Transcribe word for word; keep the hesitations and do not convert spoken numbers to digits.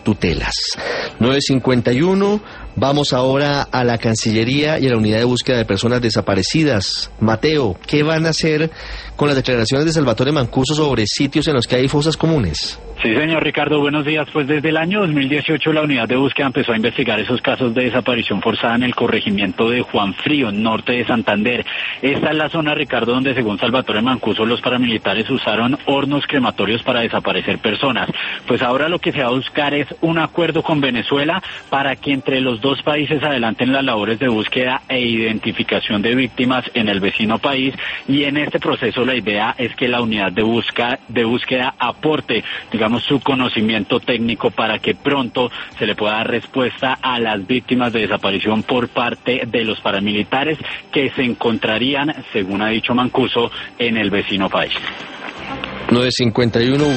tutelas. nueve cincuenta y uno, vamos ahora a la Cancillería y a la Unidad de Búsqueda de Personas Desaparecidas. Mateo, ¿qué van a hacer con las declaraciones de Salvatore Mancuso sobre sitios en los que hay fosas comunes? Sí, señor Ricardo, buenos días. Pues desde el año dos mil dieciocho la unidad de búsqueda empezó a investigar esos casos de desaparición forzada en el corregimiento de Juan Frío, norte de Santander. Esta es la zona, Ricardo, donde según Salvatore Mancuso los paramilitares usaron hornos crematorios para desaparecer personas. Pues ahora lo que se va a buscar es un acuerdo con Venezuela para que entre los dos países adelanten las labores de búsqueda e identificación de víctimas en el vecino país, y en este proceso la idea es que la unidad de búsqueda, de búsqueda aporte, digamos, su conocimiento técnico para que pronto se le pueda dar respuesta a las víctimas de desaparición por parte de los paramilitares que se encontrarían, según ha dicho Mancuso, en el vecino país. nueve cincuenta y uno